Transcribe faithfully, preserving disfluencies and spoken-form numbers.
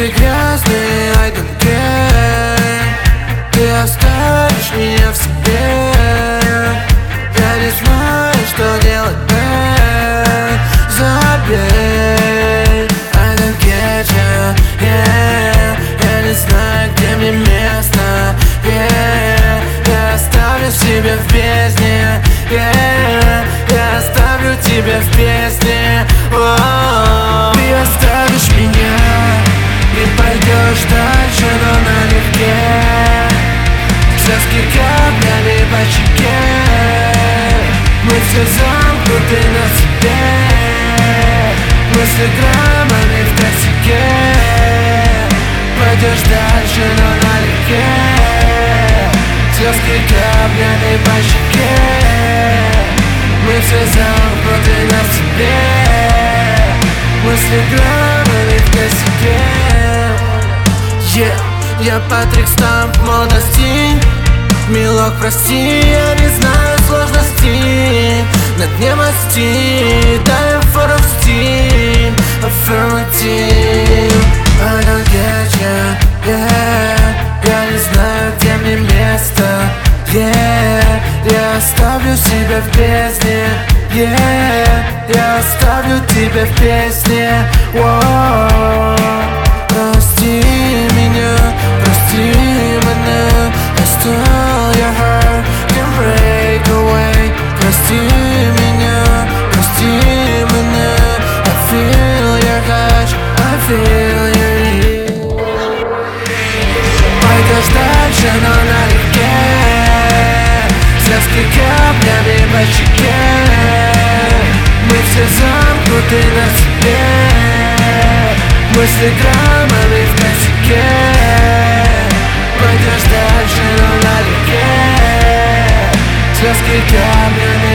Мысли грязные, I don't care. Ты оставишь меня в себе. Я не знаю, что делать, babe. Забей, I don't get you, yeah. Я не знаю, где мне место, yeah. Я оставлю себя в бездне, yeah. Я оставлю тебя в песне, oh. Ты оставишь меня и пойдешь дальше, но налегке. Слезки каплями по щеке. Мы все замкнуты на себе. Мысли граммами в косяке. Пойдешь дальше, но налегке. Слезки каплями по щеке. Мы все замкнуты на себе. Мысли граммами в косяке. Yeah. Я Патрик Стамп молодости. Милок, прости, я не знаю сложностей. На дне мости, дай фору в стиль. Affirmative, I don't get you, yeah. Я не знаю, где мне место, yeah. Я оставлю себя в бездне, yeah. Я оставлю тебя в песне, wow. Прости меня, прости меня. I stole your heart, can't break away. Прости меня, прости меня. I feel your touch, I feel your heat. Пойдешь дальше, но налегке. Слезки каплями по щеке. Мы все замкнуты на себе. Мысли граммами в косяке. Пойдешь дальше, но налегке. Слезки каплями